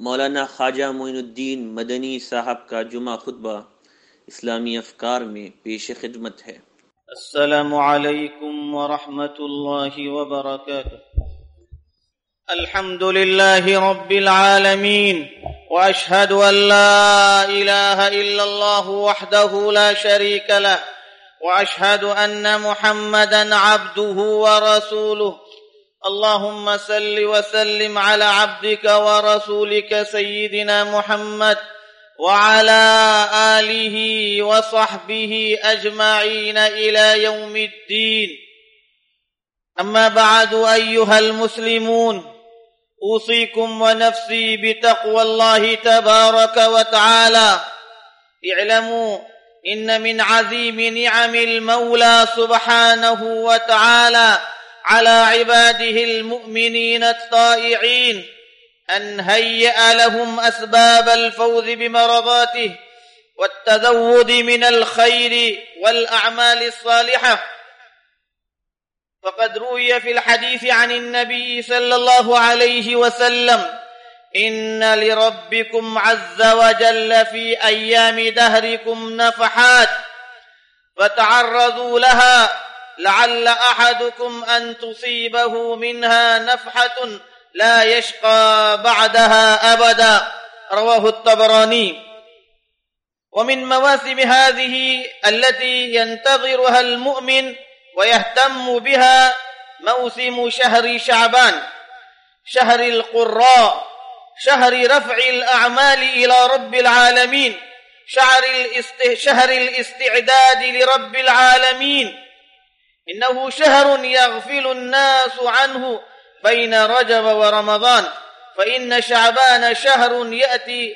मौलाना ख्वाजा मोइनुद्दीन मदनी साहब का जुमा खुतबा इस्लामी अफकार में पेश खिदमत है। अस्सलामु अलैकुम व रहमतुल्लाहि व बरकातुहू। अल्हम्दुलिल्लाहि रब्बिल आलमीन व अशहदु अन ला इलाहा इल्लल्लाहु वहदहु ला शरीका लहु व अशहदु अन्न मुहम्मदन अब्दुहु व रसूलुहु। अल्लाहुम्मा सल्लि व सल्लिम अला अब्दिका व रसूलिका सय्यिदिना मुहम्मद وعلى آله وصحبه أجمعين إلى يوم الدين. أما بعد أيها المسلمون، أوصيكم ونفسي بتقوى الله تبارك وتعالى. اعلموا إن من عظيم نعم المولى سبحانه وتعالى على عباده المؤمنين الطائعين أن هيأ لهم أسباب الفوز بمرضاته والتزود من الخير والأعمال الصالحة. فقد روي في الحديث عن النبي صلى الله عليه وسلم: إن لربكم عز وجل في أيام دهركم نفحات فتعرضوا لها لعل أحدكم أن تصيبه منها نفحة لا يشقى بعدها أبدا. رواه الطبراني. ومن مواسم هذه التي ينتظرها المؤمن ويهتم بها موسم شهر شعبان، شهر القراء، شهر رفع الأعمال إلى رب العالمين، شهر الاستعداد لرب العالمين. إنه شهر يغفل الناس عنه بين رجب ورمضان، فإن شعبان شهر يأتي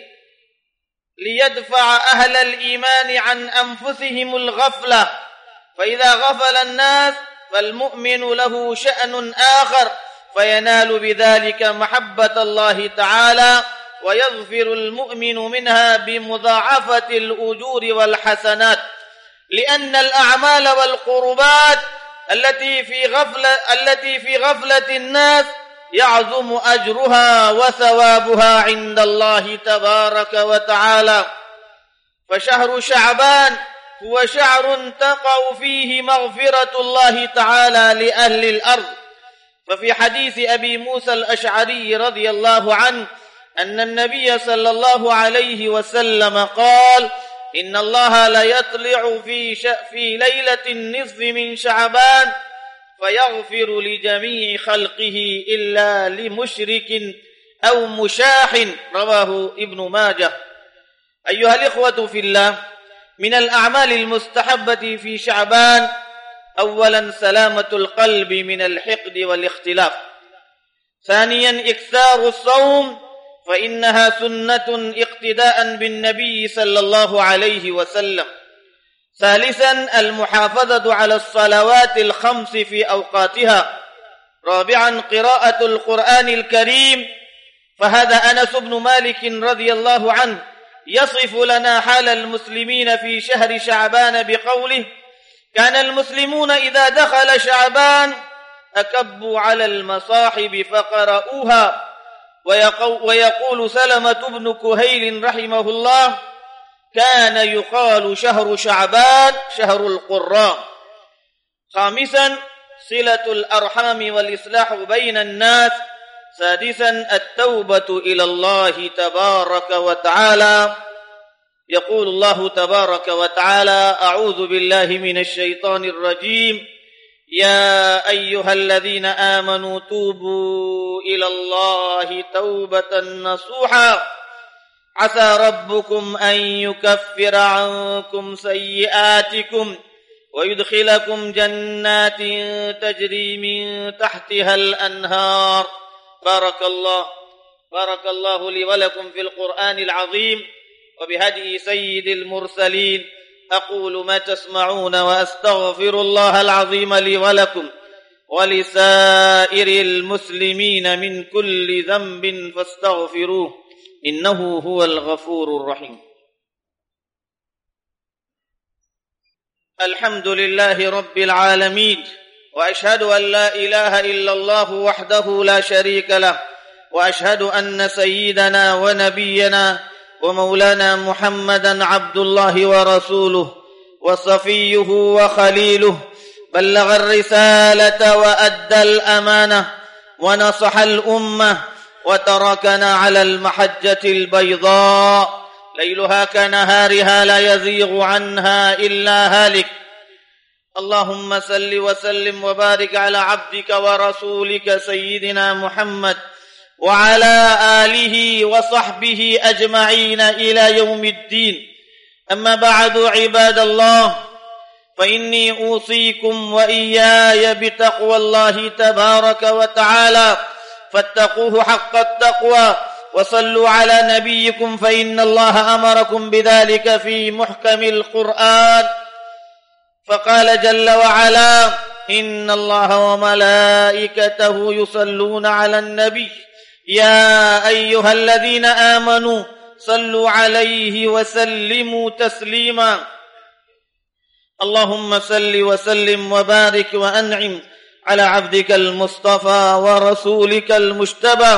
ليدفع أهل الإيمان عن أنفسهم الغفلة، فإذا غفل الناس فالمؤمن له شأن آخر فينال بذلك محبة الله تعالى ويظفر المؤمن منها بمضاعفة الأجور والحسنات، لأن الأعمال والقربات التي في غفلة الناس يعظم أجرها وثوابها عند الله تبارك وتعالى. فشهر شعبان هو شهر تقع فيه مغفرة الله تعالى لأهل الأرض. ففي حديث أبي موسى الأشعري رضي الله عنه أن النبي صلى الله عليه وسلم قال: إن الله لا يطلع في ليلة النصف من شعبان فيغفر لجميع خلقه إلا لمشرك أو مشاح. رواه ابن ماجه. أيها الإخوة في الله، من الأعمال المستحبة في شعبان: أولا سلامة القلب من الحقد والاختلاف. ثانيا إكثار الصوم، فإنها سنة اقتداء بالنبي صلى الله عليه وسلم. ثالثا المحافظة على الصلوات الخمس في أوقاتها. رابعا قراءة القرآن الكريم، فهذا أنس بن مالك رضي الله عنه يصف لنا حال المسلمين في شهر شعبان بقوله: كان المسلمون إذا دخل شعبان أكبوا على المصاحب فقرؤوها. ويقول سلمة بن كهيل رحمه الله: كان يقال شهر شعبان شهر القراء. خامسا صلة الأرحام والإصلاح بين الناس. سادسا التوبة إلى الله تبارك وتعالى. يقول الله تبارك وتعالى: أعوذ بالله من الشيطان الرجيم: يا أيها الذين آمنوا توبوا إلى الله توبة نصوحا عسى ربكم أن يكفر عنكم سيئاتكم ويدخلكم جنات تجري من تحتها الأنهار. بارك الله لي ولكم في القرآن العظيم وبهدي سيد المرسلين. أقول ما تسمعون وأستغفر الله العظيم لي ولكم ولسائر المسلمين من كل ذنب فاستغفروه إنه هو الغفور الرحيم. الحمد لله رب العالمين، وأشهد أن لا إله إلا الله وحده لا شريك له، وأشهد أن سيدنا ونبينا ومولانا محمدا عبد الله ورسوله وصفيه وخليله، بلغ الرسالة وأدى الأمانة ونصح الأمة وتركنا على المحجة البيضاء ليلها كنهارها لا يزيغ عنها إلا هالك. اللهم صل وسلم وبارك على عبدك ورسولك سيدنا محمد وعلى آله وصحبه أجمعين إلى يوم الدين. أما بعد، عباد الله، فإني أوصيكم وإياي بتقوى الله تبارك وتعالى، فاتقوه حق التقوى وصلوا على نبيكم، فإن الله أمركم بذلك في محكم القرآن، فقال جل وعلا: إن الله وملائكته يصلون على النبي يا أيها الذين آمنوا صلوا عليه وسلموا تسليما. اللهم صل وسلم وبارك وأنعم على عبدك المصطفى ورسولك المجتبى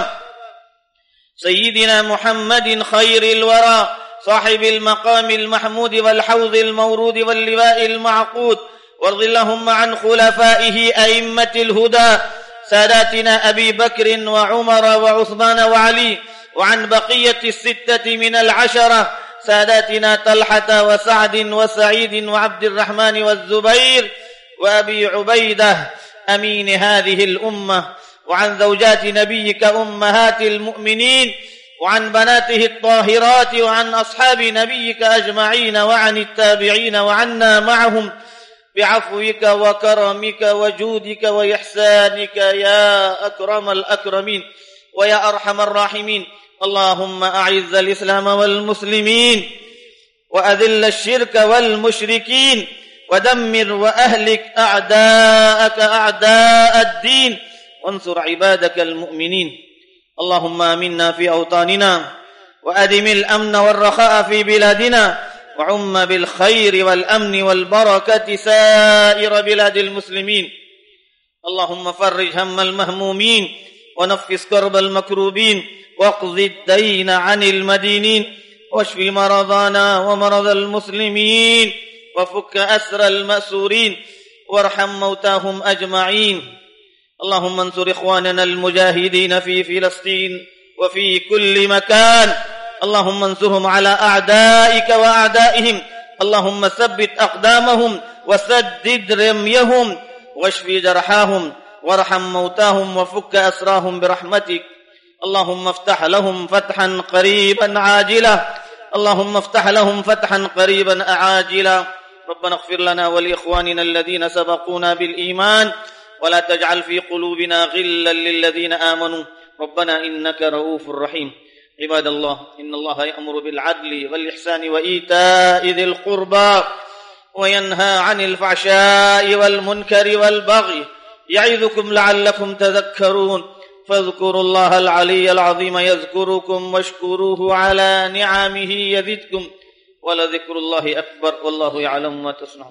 سيدنا محمد خير الورى، صاحب المقام المحمود والحوض المورود واللواء المعقود، وارض اللهم عن خلفائه أئمة الهدى ساداتنا أبي بكر وعمر وعثمان وعلي، وعن بقية الستة من العشرة ساداتنا طلحة وسعد وسعيد وعبد الرحمن والزبير وأبي عبيدة أمين هذه الأمة، وعن زوجات نبيك أمهات المؤمنين، وعن بناته الطاهرات، وعن أصحاب نبيك أجمعين، وعن التابعين، وعنا معهم بعفوك وكرمك وجودك وإحسانك يا أكرم الأكرمين ويا أرحم الراحمين. اللهم أعز الإسلام والمسلمين وأذل الشرك والمشركين ودمر وأهلك أعداءك أعداء الدين وانصر عبادك المؤمنين. اللهم آمنا في أوطاننا وأدم الأمن والرخاء في بلادنا، وعم بالخير والأمن والبركة سائر بلاد المسلمين. اللهم فرج هم المهمومين ونفس كرب المكروبين واقض الدين عن المدينين، واشف مرضانا ومرضى المسلمين، وفك أسر المأسورين، وارحم موتاهم أجمعين. اللهم انصر إخواننا المجاهدين في فلسطين وفي كل مكان، اللهم انصرهم على أعدائك وأعدائهم، اللهم ثبت أقدامهم وسدد رميهم واشف جرحاهم وارحم موتاهم وفك أسراهم برحمتك. اللهم افتح لهم فتحا قريبا عاجلا، اللهم افتح لهم فتحا قريبا عاجلا. ربنا اغفر لنا ولإخواننا الذين سبقونا بالإيمان، ولا تجعل في قلوبنا غلا للذين آمنوا، ربنا إنك رؤوف رحيم. عباد الله، إن الله يأمر بالعدل والإحسان وإيتاء ذي القربى وينهى عن الفحشاء والمنكر والبغي، يعظكم لعلكم تذكرون. فاذكروا الله العلي العظيم يذكركم، واشكروه على نعمه يزدكم، ولذكر الله أكبر، والله يعلم ما تصنعون.